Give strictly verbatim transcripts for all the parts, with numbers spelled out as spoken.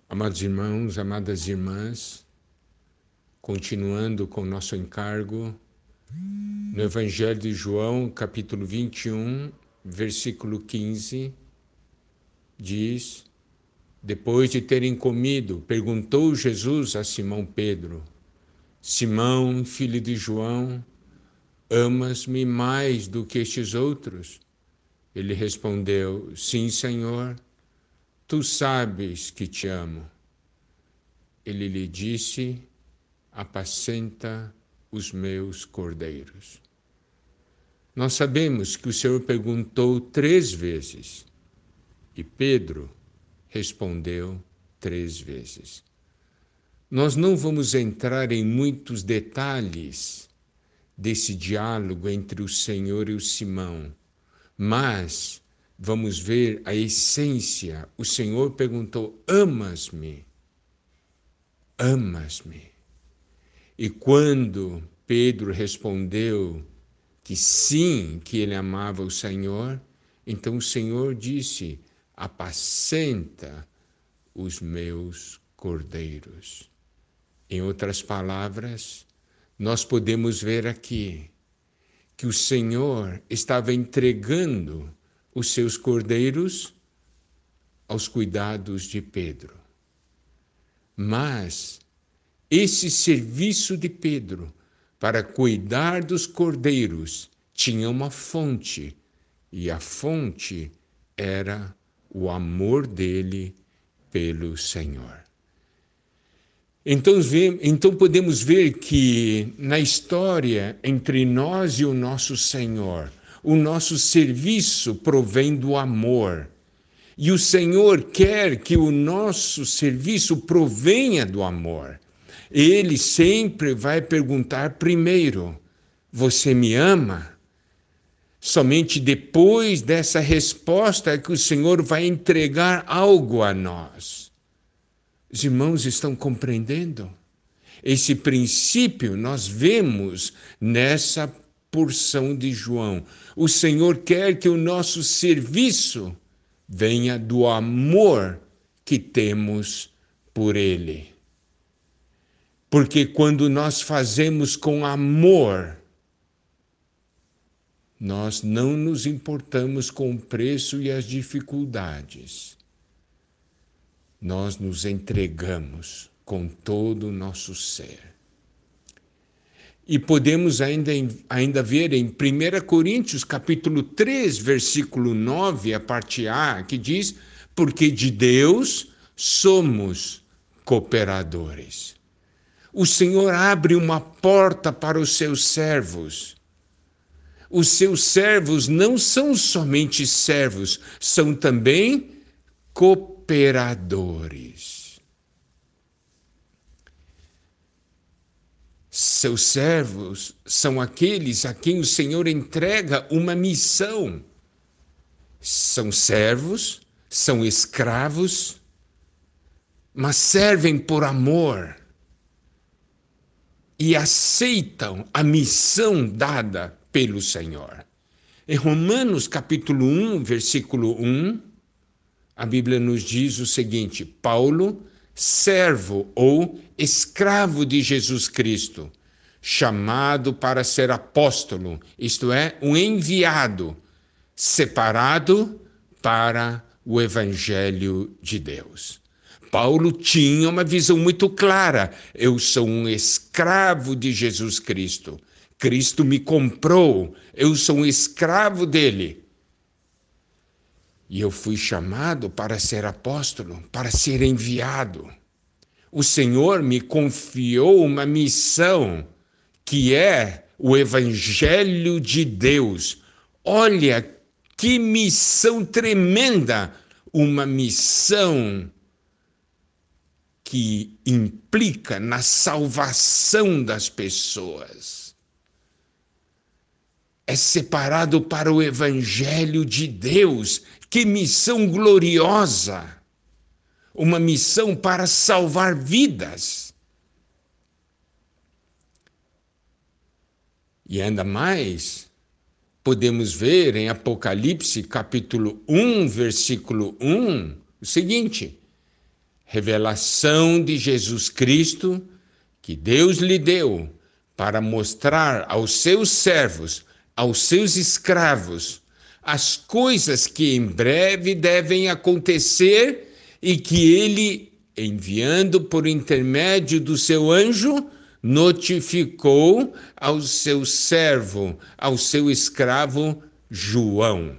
Amados irmãos, amadas irmãs, continuando com o nosso encargo, no Evangelho de João, capítulo vinte e um, versículo quinze, diz: Depois de terem comido, perguntou Jesus a Simão Pedro: Simão, filho de João, amas-me mais do que estes outros? Ele respondeu: Sim, Senhor, tu sabes que te amo. Ele lhe disse: Apacenta os meus cordeiros. Nós sabemos que o Senhor perguntou três vezes e Pedro respondeu três vezes. Nós não vamos entrar em muitos detalhes desse diálogo entre o Senhor e o Simão, mas vamos ver a essência. O Senhor perguntou: Amas-me? Amas-me? E quando Pedro respondeu que sim, que ele amava o Senhor, então o Senhor disse: apacenta os meus cordeiros. Em outras palavras, nós podemos ver aqui que o Senhor estava entregando os seus cordeiros aos cuidados de Pedro. Mas esse serviço de Pedro para cuidar dos cordeiros tinha uma fonte, e a fonte era o amor dele pelo Senhor. Então, então podemos ver que na história entre nós e o nosso Senhor, o nosso serviço provém do amor. E o Senhor quer que o nosso serviço provenha do amor. Ele sempre vai perguntar primeiro: você me ama? Somente depois dessa resposta é que o Senhor vai entregar algo a nós. Os irmãos estão compreendendo? Esse princípio nós vemos nessa porção de João. O Senhor quer que o nosso serviço venha do amor que temos por Ele. Porque quando nós fazemos com amor, nós não nos importamos com o preço e as dificuldades. Nós nos entregamos com todo o nosso ser. E podemos ainda, ainda ver em primeira Coríntios, capítulo três, versículo nove, a parte A, que diz: porque de Deus somos cooperadores. O Senhor abre uma porta para os seus servos. Os seus servos não são somente servos, são também cooperadores. Seus servos são aqueles a quem o Senhor entrega uma missão. São servos, são escravos, mas servem por amor e aceitam a missão dada pelo Senhor. Em Romanos capítulo um, versículo um, a Bíblia nos diz o seguinte: Paulo, servo ou escravo de Jesus Cristo, chamado para ser apóstolo, isto é, um enviado, separado para o Evangelho de Deus. Paulo tinha uma visão muito clara: eu sou um escravo de Jesus Cristo. Cristo me comprou, eu sou um escravo dele. E eu fui chamado para ser apóstolo, para ser enviado. O Senhor me confiou uma missão, que é o Evangelho de Deus. Olha que missão tremenda! Uma missão que implica na salvação das pessoas. É separado para o Evangelho de Deus. Que missão gloriosa! Uma missão para salvar vidas. E ainda mais, podemos ver em Apocalipse capítulo um, versículo um, o seguinte: revelação de Jesus Cristo que Deus lhe deu para mostrar aos seus servos, aos seus escravos, as coisas que em breve devem acontecer e que ele, enviando por intermédio do seu anjo, notificou ao seu servo, ao seu escravo João.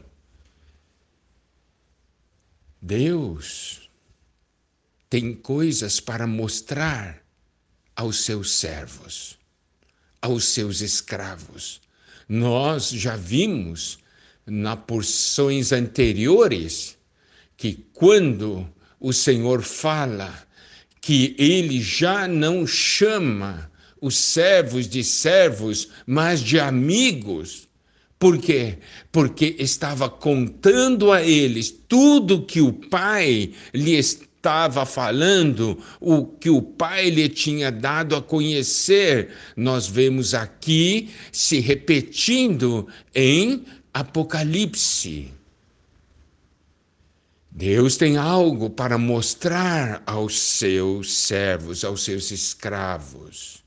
Deus tem coisas para mostrar aos seus servos, aos seus escravos. Nós já vimos nas porções anteriores que quando o Senhor fala que ele já não chama os servos de servos, mas de amigos. Por quê? Porque estava contando a eles tudo que o Pai lhe estava falando, o que o Pai lhe tinha dado a conhecer. Nós vemos aqui se repetindo em Apocalipse. Deus tem algo para mostrar aos seus servos, aos seus escravos.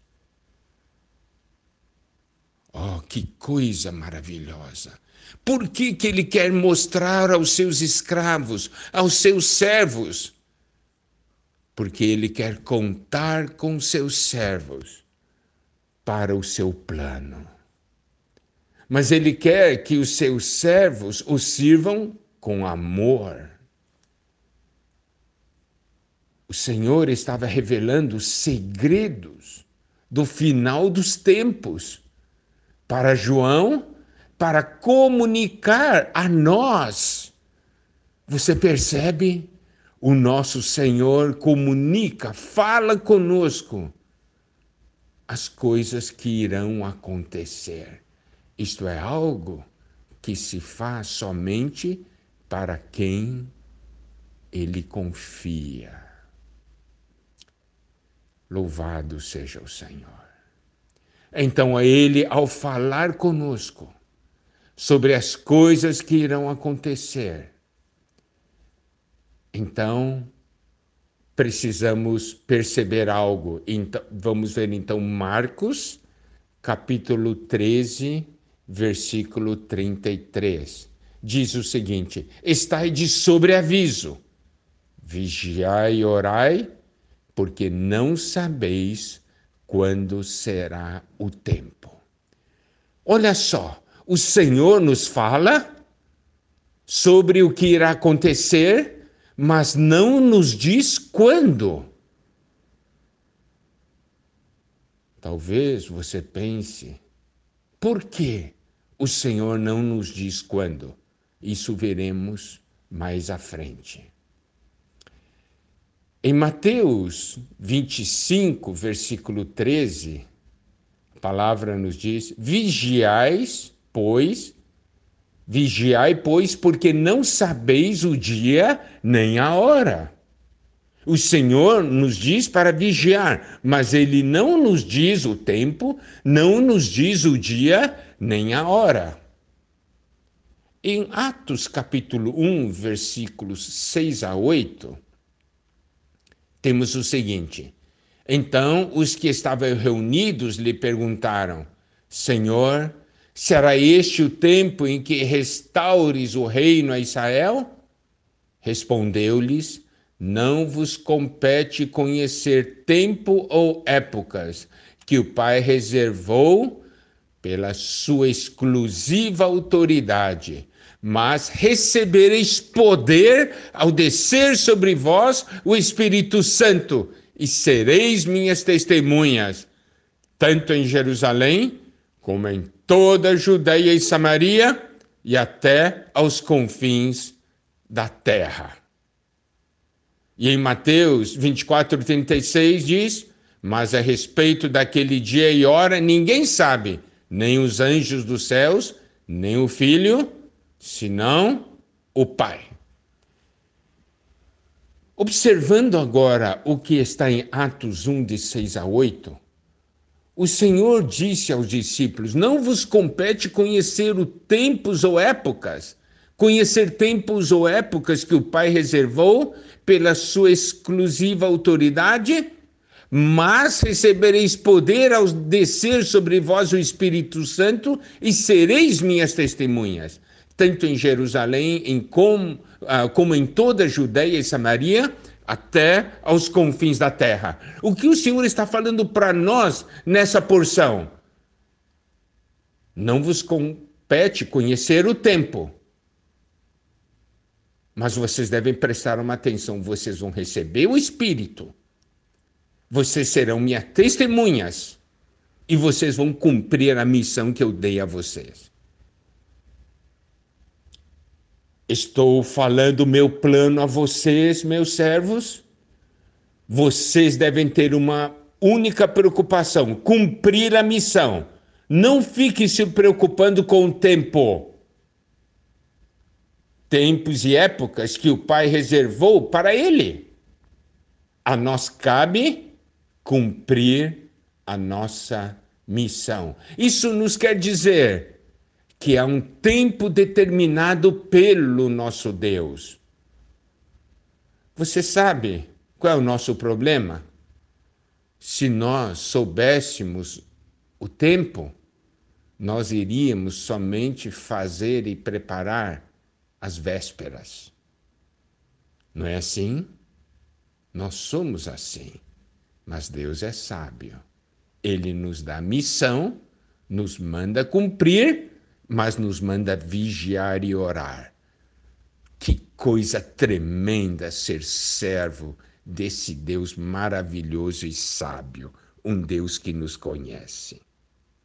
Oh, que coisa maravilhosa! Por que que ele quer mostrar aos seus escravos, aos seus servos? Porque ele quer contar com seus servos para o seu plano. Mas ele quer que os seus servos o sirvam com amor. O Senhor estava revelando segredos do final dos tempos para João, para comunicar a nós. Você percebe? O nosso Senhor comunica, fala conosco as coisas que irão acontecer. Isto é algo que se faz somente para quem Ele confia. Louvado seja o Senhor. Então, a Ele, ao falar conosco sobre as coisas que irão acontecer, então, precisamos perceber algo. Então, vamos ver, então, Marcos, capítulo treze, versículo trinta e três. Diz o seguinte: estai de sobreaviso, vigiai e orai, porque não sabeis quando será o tempo. Olha só, o Senhor nos fala sobre o que irá acontecer, mas não nos diz quando. Talvez você pense, por que o Senhor não nos diz quando? Isso veremos mais à frente. Em Mateus vinte e cinco, versículo treze, a palavra nos diz: vigiais, pois, vigiai, pois, porque não sabeis o dia nem a hora. O Senhor nos diz para vigiar, mas Ele não nos diz o tempo, não nos diz o dia nem a hora. Em Atos capítulo um, versículos seis a oito, temos o seguinte: então os que estavam reunidos lhe perguntaram: Senhor, será este o tempo em que restaures o reino a Israel? Respondeu-lhes: não vos compete conhecer tempo ou épocas que o Pai reservou pela sua exclusiva autoridade, mas recebereis poder ao descer sobre vós o Espírito Santo, e sereis minhas testemunhas, tanto em Jerusalém, como em toda a Judeia e Samaria, e até aos confins da terra. E em Mateus vinte e quatro, trinta e seis diz: mas a respeito daquele dia e hora ninguém sabe, nem os anjos dos céus, nem o Filho, senão o Pai. Observando agora o que está em Atos um, de seis a oito, o Senhor disse aos discípulos: não vos compete conhecer os tempos ou épocas, conhecer tempos ou épocas que o Pai reservou pela sua exclusiva autoridade, mas recebereis poder ao descer sobre vós o Espírito Santo e sereis minhas testemunhas, tanto em Jerusalém em como, uh, como em toda a Judeia e Samaria, até aos confins da terra. O que o Senhor está falando para nós nessa porção? Não vos compete conhecer o tempo, mas vocês devem prestar uma atenção. Vocês vão receber o Espírito, vocês serão minhas testemunhas e vocês vão cumprir a missão que eu dei a vocês. Estou falando meu plano a vocês, meus servos. Vocês devem ter uma única preocupação: cumprir a missão. Não fique se preocupando com o tempo. Tempos e épocas que o Pai reservou para Ele. A nós cabe cumprir a nossa missão. Isso nos quer dizer que há um tempo determinado pelo nosso Deus. Você sabe qual é o nosso problema? Se nós soubéssemos o tempo, nós iríamos somente fazer e preparar as vésperas. Não é assim? Nós somos assim. Mas Deus é sábio. Ele nos dá missão, nos manda cumprir, mas nos manda vigiar e orar. Que coisa tremenda ser servo desse Deus maravilhoso e sábio, um Deus que nos conhece.